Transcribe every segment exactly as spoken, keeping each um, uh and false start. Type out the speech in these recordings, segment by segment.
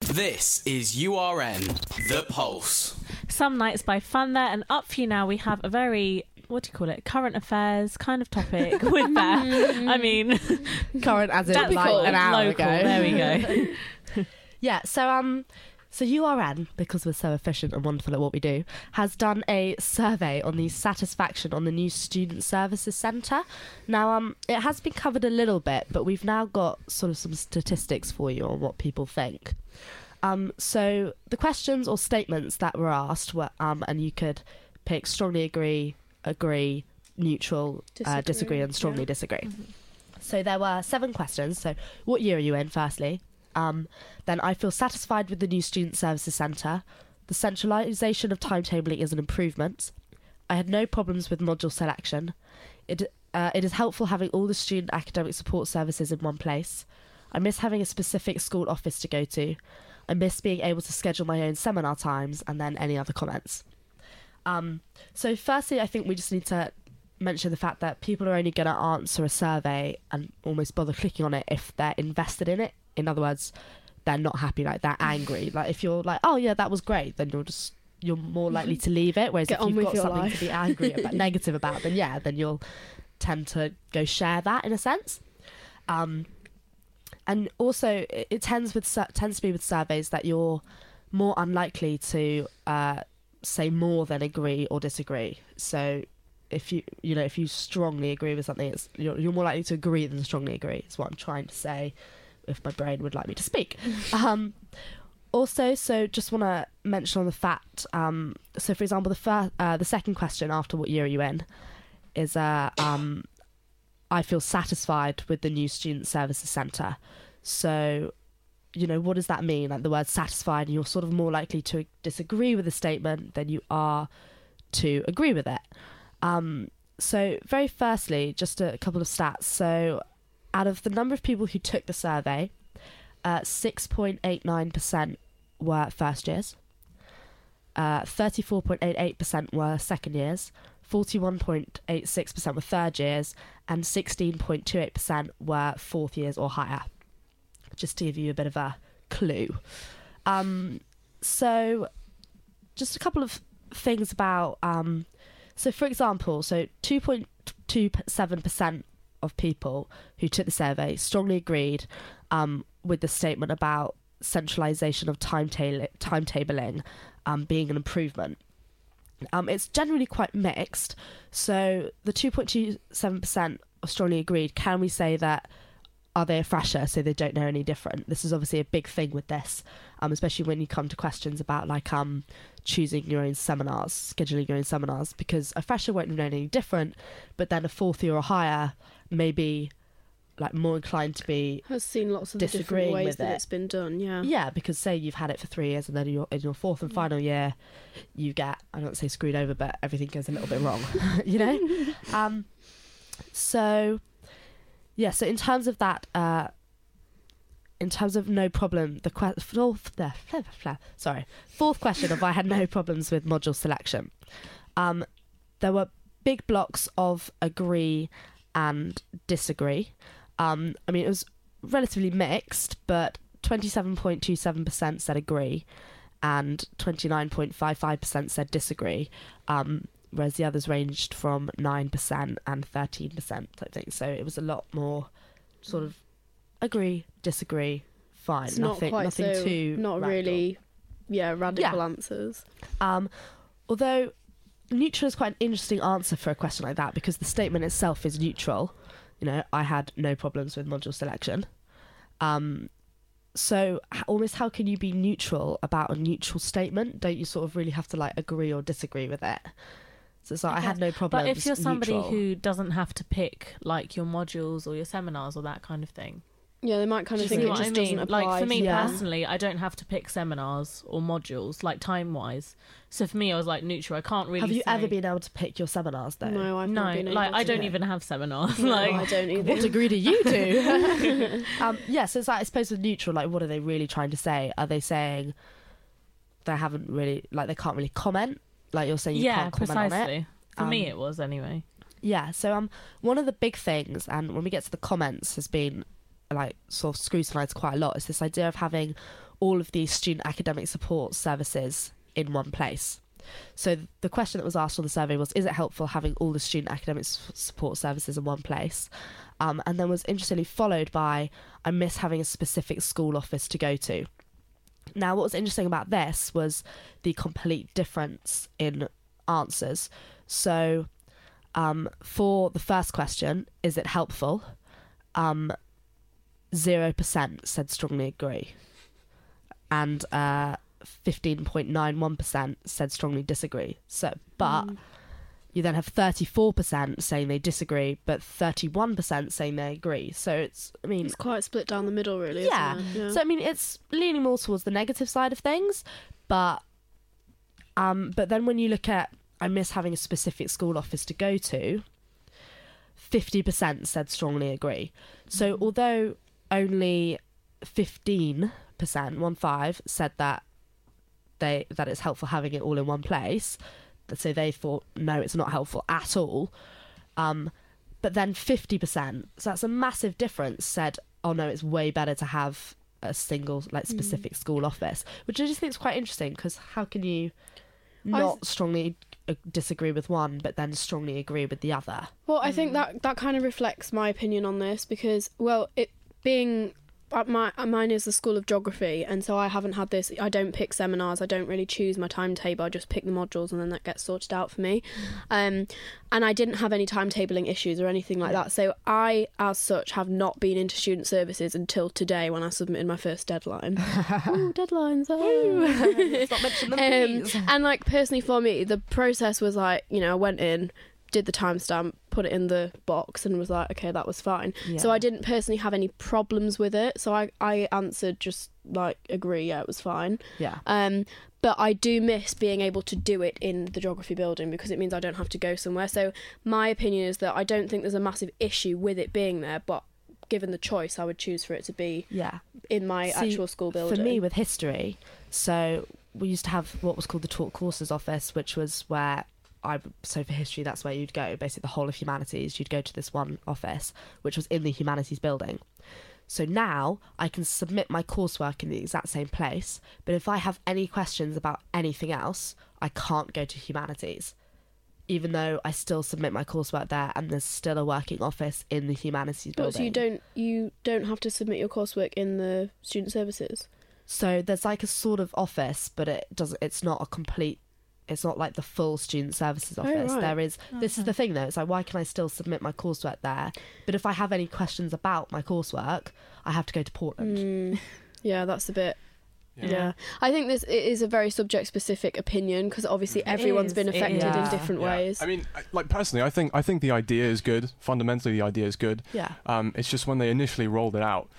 This is U R N, The Pulse. Some nights by Fun There, and up for you now we have a very, what do you call it, current affairs kind of topic with that. I mean, current as in that's like cool. an hour Local. ago. There we go. Yeah, so um, so U R N, because we're so efficient and wonderful at what we do, has done a survey on the satisfaction on the new Student Services Centre. Now, um, it has been covered a little bit, but we've now got sort of some statistics for you on what people think. Um, so the questions or statements that were asked were, um, and you could pick strongly agree, agree, neutral, disagree, uh, disagree and strongly yeah. disagree. Mm-hmm. So there were seven questions. So what year are you in, firstly? Um, then I feel satisfied with the new Student Services Centre. The centralisation of timetabling is an improvement. I had no problems with module selection. It, uh, it is helpful having all the student academic support services in one place. I miss having a specific school office to go to. I miss being able to schedule my own seminar times, and then any other comments. Um, so firstly, I think we just need to mention the fact that people are only going to answer a survey and almost bother clicking on it if they're invested in it. In other words, they're not happy, like they're angry. Like if you're like, oh yeah, that was great, then you're just you're more likely to leave it. Whereas Get if you've got something life. to be angry about, negative about, then yeah, then you'll tend to go share that in a sense. Um, and also, it, it tends with tends to be with surveys that you're more unlikely to uh, say more than agree or disagree. So if you you know if you strongly agree with something, it's you're, you're more likely to agree than strongly agree. Is what I'm trying to say, if my brain would like me to speak. um, also, so just want to mention on the fact, um, so for example, the first, uh, the second question after what year are you in is, uh, um, I feel satisfied with the new Student Services Centre. So, you know, what does that mean? Like the word satisfied, you're sort of more likely to disagree with the statement than you are to agree with it. Um, so very firstly, just a couple of stats. So out of the number of people who took the survey, uh, six point eight nine percent were first years, uh, thirty-four point eight eight percent were second years, forty-one point eight six percent were third years, and sixteen point two eight percent were fourth years or higher, just to give you a bit of a clue. Um, so just a couple of things about... Um, so, for example, so two point two seven percent of people who took the survey strongly agreed um, with the statement about centralisation of timetable- timetabling um, being an improvement. Um, it's generally quite mixed. So the two point two seven percent strongly agreed. Can we say that, are they a fresher, so they don't know any different? This is obviously a big thing with this, um, especially when you come to questions about like um, choosing your own seminars, scheduling your own seminars, because a fresher won't know any different, but then a fourth year or higher may be like more inclined to be has seen lots of the different ways that it. it's been done. Yeah, yeah, because say you've had it for three years and then in your, in your fourth and final year, you get, I don't say screwed over, but everything goes a little bit wrong, you know. Um, so. Yeah, so in terms of that, uh, in terms of no problem, the que- fourth, the, sorry, fourth question of I had no problems with module selection. Um, there were big blocks of agree and disagree. Um, I mean, it was relatively mixed, but twenty-seven point two seven percent said agree and twenty-nine point five five percent said disagree. Um, whereas the others ranged from nine percent and thirteen percent type thing. So it was a lot more sort of agree, disagree, fine. It's nothing, not quite nothing so, too not radical. really, yeah, radical Yeah. answers. Um, although neutral is quite an interesting answer for a question like that, because the statement itself is neutral. You know, I had no problems with module selection. Um, so h- almost how can you be neutral about a neutral statement? Don't you sort of really have to like agree or disagree with it? So it's like, I, I had no problems. But if you're somebody neutral. who doesn't have to pick like your modules or your seminars or that kind of thing, Yeah, they might kind do of you think see it what just I mean? doesn't apply. Like for me Yeah. personally, I don't have to pick seminars or modules like time wise. So for me, I was like neutral. I can't really. Have you say, ever been able to pick your seminars though? No, I've No, not been able like I to. don't even have seminars. No, like I don't either. What degree do you do? um, yeah, so it's like, I suppose with neutral, like what are they really trying to say? Are they saying they haven't really, like they can't really comment? Like you're saying you yeah, can't comment precisely. on it? For me, Um, it was anyway. Yeah, so um, one of the big things, and when we get to the comments, has been like sort of scrutinised quite a lot, is this idea of having all of these student academic support services in one place. So the question that was asked on the survey was, is it helpful having all the student academic s- support services in one place? Um, and then was interestingly followed by, I miss having a specific school office to go to. Now, what was interesting about this was the complete difference in answers. So um, for the first question, is it helpful? Um, zero percent said strongly agree. And uh, fifteen point nine one percent said strongly disagree. So, but mm. you then have thirty-four percent saying they disagree, but thirty-one percent saying they agree. So it's, I mean... It's quite split down the middle, really, yeah. isn't it? Yeah. So, I mean, it's leaning more towards the negative side of things, but um, but then when you look at, I miss having a specific school office to go to, fifty percent said strongly agree. So, mm. although only fifteen percent, one five, said that they that it's helpful having it all in one place, so they thought, no, it's not helpful at all. Um, but then fifty percent, so that's a massive difference, said, oh no, it's way better to have a single, like, specific mm. school office, which I just think is quite interesting, because how can you not th- strongly disagree with one, but then strongly agree with the other? Well, I mm. think that, that kind of reflects my opinion on this, because, well, it being... Uh, my uh, mine is the School of Geography, and so I haven't had this. I don't pick seminars. I don't really choose my timetable. I just pick the modules, and then that gets sorted out for me. Mm. Um, and I didn't have any timetabling issues or anything like yeah. that. So I, as such, have not been into student services until today, when I submitted my first deadline. Ooh, deadlines! Oh. Stop mentioning them, um, and like personally for me, the process was like, you know, I went in, did the timestamp, put it in the box, and was like, okay, that was fine. Yeah. So I didn't personally have any problems with it. So I, I answered just like, agree, yeah, it was fine. Yeah. Um, but I do miss being able to do it in the geography building, because it means I don't have to go somewhere. So my opinion is that I don't think there's a massive issue with it being there, but given the choice, I would choose for it to be yeah. in my See, actual school building. For me, with history, so we used to have what was called the taught courses office, which was where I, so for history, that's where you'd go, basically the whole of humanities. You'd go to this one office, which was in the humanities building. So now I can submit my coursework in the exact same place, but if I have any questions about anything else, I can't go to humanities, even though I still submit my coursework there, and there's still a working office in the humanities building. But so you don't you don't have to submit your coursework in the student services? So there's like a sort of office, but it doesn't. It's not a complete. It's not like the full student services office. Oh, right. There is, okay. This is the thing though, it's like, why can I still submit my coursework there? But if I have any questions about my coursework, I have to go to Portland. Mm, yeah, that's a bit... Yeah. Yeah. I think this it is a very subject-specific opinion, because obviously It everyone's is, been it affected is. in different Yeah. ways. I mean, I- like personally, I think I think the idea is good. Fundamentally, the idea is good. Yeah. Um, it's just when they initially rolled it out,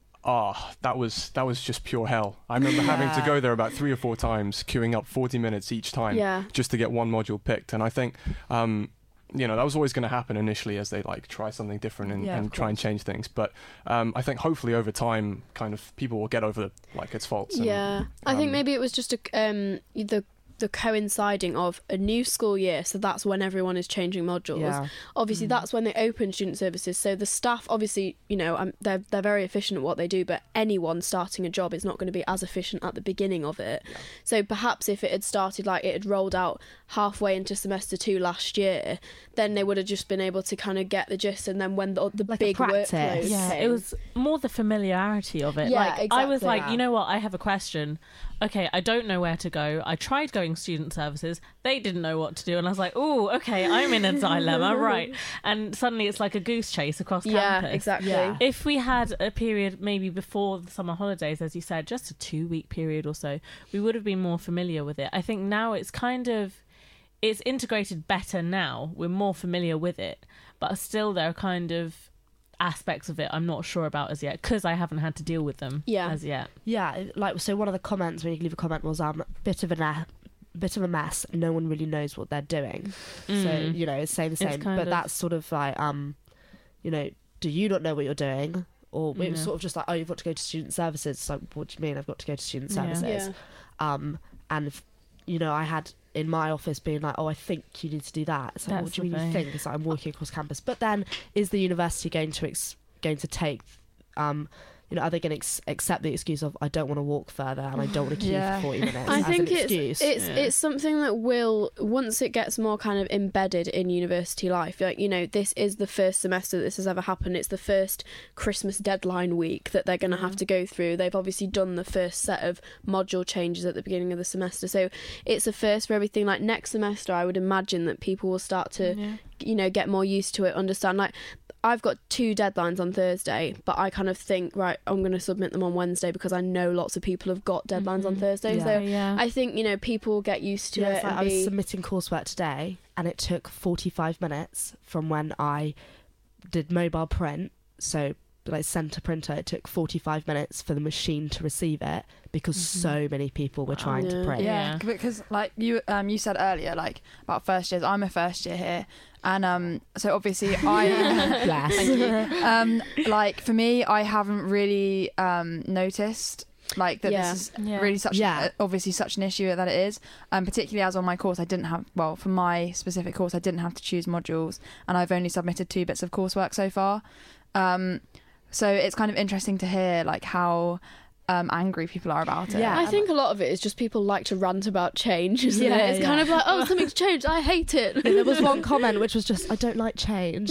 ah, oh, that was that was just pure hell. I remember having to Yeah. go there about three or four times, queuing up forty minutes each time, Yeah. just to get one module picked. And I think, um, you know, that was always going to happen initially as they like try something different and, Yeah, and of try and change things. But um, I think hopefully over time, kind of people will get over like its faults. And, Yeah, I think um, maybe it was just a, um, the the coinciding of a new school year, so that's when everyone is changing modules. Yeah. Obviously, Mm. that's when they open student services. So the staff, obviously, you know, um, they're they're very efficient at what they do. But anyone starting a job is not going to be as efficient at the beginning of it. Yeah. So perhaps if it had started like it had rolled out halfway into semester two last year, then they would have just been able to kind of get the gist. And then when the, the Like a big practice. workload Yeah, came, it was more the familiarity of it. Yeah, like I was exactly. like, Yeah. you know what, I have a question. Okay, I don't know where to go. I tried going student services. They didn't know what to do. And I was like, oh, okay, I'm in a dilemma, right. And suddenly it's like a goose chase across yeah, campus. exactly. Yeah. If we had a period maybe before the summer holidays, as you said, just a two-week period or so, we would have been more familiar with it. I think now it's kind of, it's integrated better now. We're more familiar with it. But still there are kind of aspects of it I'm not sure about as yet, because I haven't had to deal with them Yeah. as yet. Yeah, it- like, so one of the comments when you leave a comment was, um, bit of a na- bit of a mess. No one really knows what they're doing. So, Mm. you know, it's saying the It's same. kind But of- that's sort of like, um, you know, do you not know what you're doing? Or it was Yeah. sort of just like, oh, you've got to go to student services. It's like, what do you mean I've got to go to student Yeah. services? Yeah. Um, and, if, you know, I had in my office being like, oh, I think you need to do that. It's like, That's what do you the mean you thing. think? It's like, I'm walking across campus. But then is the university going to ex- going to take um, you know, are they going to ex- accept the excuse of I don't want to walk further and I don't want to queue Yeah. for forty minutes I as think an it's excuse? it's Yeah. it's something that will, once it gets more kind of embedded in university life, like, you know, this is the first semester that this has ever happened. It's the first Christmas deadline week that they're going to have to go through. They've obviously done the first set of module changes at the beginning of the semester, so it's a first for everything. Like next semester, I would imagine that people will start to, Yeah. you know, get more used to it, understand. Like, I've got two deadlines on Thursday, but I kind of think, right, I'm going to submit them on Wednesday because I know lots of people have got deadlines on Mhm. Thursday. Yeah. So yeah. I think, you know, people get used to Yeah, it. it's like and I was be, submitting coursework today and it took forty-five minutes from when I did mobile print, so like centre printer, it took forty-five minutes for the machine to receive it because Mhm. so many people were trying Yeah. to print. Yeah, Yeah. because like you um you said earlier, like about first years. I'm a first year here, and um so obviously I Bless. Thank you. Um, like for me, I haven't really um noticed like that Yeah. this is Yeah. really such Yeah. obviously such an issue that it is. Um, particularly as on my course, I didn't have well for my specific course, I didn't have to choose modules, and I've only submitted two bits of coursework so far. Um, so it's kind of interesting to hear like how um angry people are about it. Yeah. I think a lot of it is just people like to rant about change, isn't Yeah, it? It's yeah. kind of like, oh, something's changed, I hate it. There was one comment which was just, I don't like change.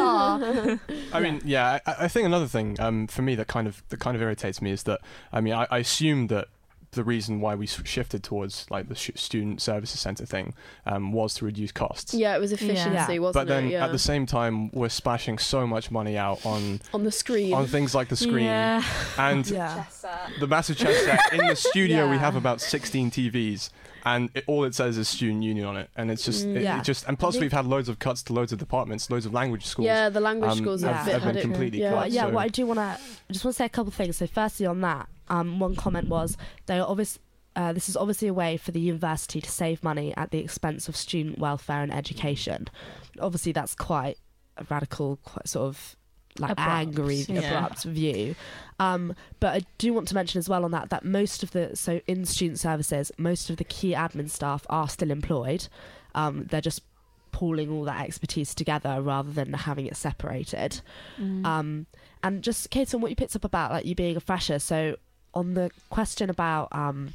Ah. I mean, yeah, I, I think another thing um, for me that kind of that kind of irritates me is that I mean, I, I assume that the reason why we s- shifted towards like the sh- student services centre thing um, was to reduce costs. Yeah, it was efficiency, Yeah. wasn't But then it? Yeah. at the same time, we're splashing so much money out on on the screen. on things like the screen Yeah. and Yeah. the massive chess set. In the studio, we Yeah. have about sixteen T Vs. And it, all it says is student union on it, and it's just, Mm. it, Yeah. it just, and plus think- we've had loads of cuts to loads of departments, loads of language schools. Yeah, the language um, schools have- have, have had been it. completely yeah. cut. Well, yeah, so- what I do want to, I just want to say a couple of things. So, firstly, on that, um, one comment was they are obvious. Uh, this is obviously a way for the university to save money at the expense of student welfare and education. Obviously, that's quite a radical, quite sort of like Abrupt, angry, yeah. abrupt view. Um, but I do want to mention as well on that that most of the so in student services, most of the key admin staff are still employed. Um, they're just pooling all that expertise together rather than having it separated. Mm. Um, and just Kate, on what you picked up about like you being a fresher. So on the question about um,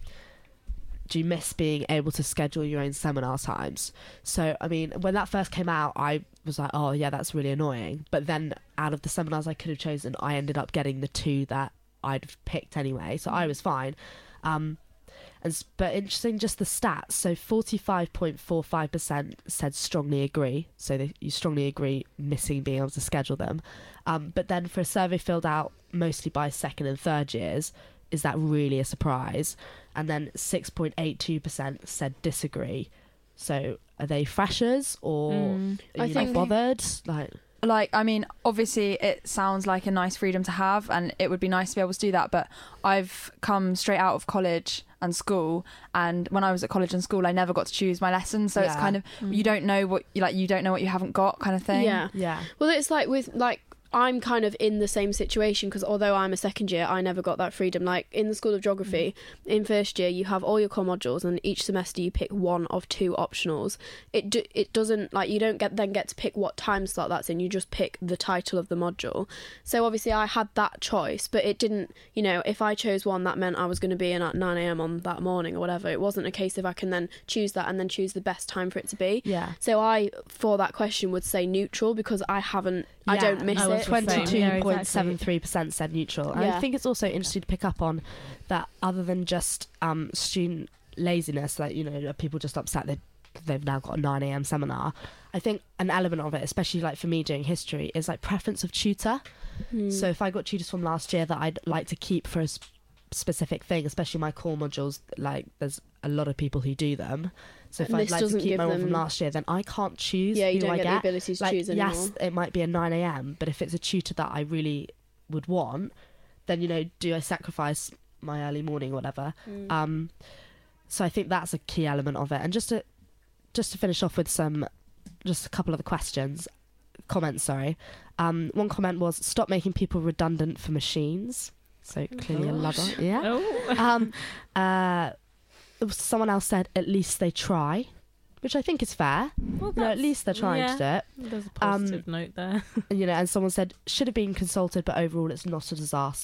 do you miss being able to schedule your own seminar times? So I mean, when that first came out, I was like, oh yeah, that's really annoying. But then out of the seminars I could have chosen, I ended up getting the two that I'd have picked anyway, so I was fine. Um, and s- but interesting, just the stats. So forty-five point four five percent said strongly agree. So they, you strongly agree missing being able to schedule them. Um, but then for a survey filled out mostly by second and third years, is that really a surprise? And then six point eight two percent said disagree. So are they freshers or Mm. are I you not think- bothered? Like, like I mean obviously it sounds like a nice freedom to have and it would be nice to be able to do that, but I've come straight out of college and school, and when I was at college and school I never got to choose my lessons, so it's Yeah. kind of Mm. you don't know what you like you don't know what you haven't got kind of thing. Yeah. yeah, Well, it's like with like I'm kind of in the same situation because although I'm a second year, I never got that freedom. Like in the School of Geography, in first year you have all your core modules, and each semester you pick one of two optionals. It do, it doesn't like you don't get then get to pick what time slot that's in. You just pick the title of the module. So obviously I had that choice, but it didn't. You know, if I chose one, that meant I was going to be in at nine a.m. on that morning or whatever. It wasn't a case of I can then choose that and then choose the best time for it to be. yeah. So I, for that question, would say neutral because I haven't, I Yeah, don't miss I was it. the same. twenty-two point seven three percent said neutral. And I Yeah. think it's also interesting to pick up on that other than just um, student laziness, like, you know, people just upset that they've now got a nine a.m. seminar. I think an element of it, especially like for me doing history, is like preference of tutor. Hmm. So if I got tutors from last year that I'd like to keep for a s- specific thing, especially my core modules, like there's a lot of people who do them. So if And I'd this like to doesn't keep give my one from them- last year, then I can't choose yeah, you who don't I get, get. the ability to Like, choose anymore. yes, it might be a nine a.m., but if it's a tutor that I really would want, then, you know, do I sacrifice my early morning or whatever? Mm. Um, so I think that's a key element of it. And just to just to finish off with some, just a couple of the questions, comments, sorry. Um, one comment was, stop making people redundant for machines. So clearly a gosh. lover, yeah. Oh. Um, uh, someone else said, at least they try, which I think is fair. Well, You know, at that's- least they're trying yeah, to do it. There's a Um, positive note there. And, you know, and someone said, should have been consulted, but overall it's not a disaster.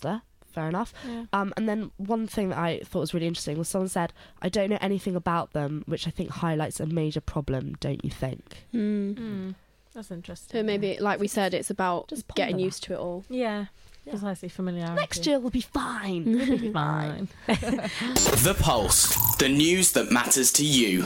fair enough. Yeah. Um, and then one thing that I thought was really interesting was someone said, I don't know anything about them, which I think highlights a major problem, don't you think? Mm. Mm. That's interesting. So maybe, like we said, it's about Just ponder getting that. used to it all. Yeah. Yeah. Precisely, familiarity. Next year will be fine. It'll be Fine. The Pulse. The news that matters to you.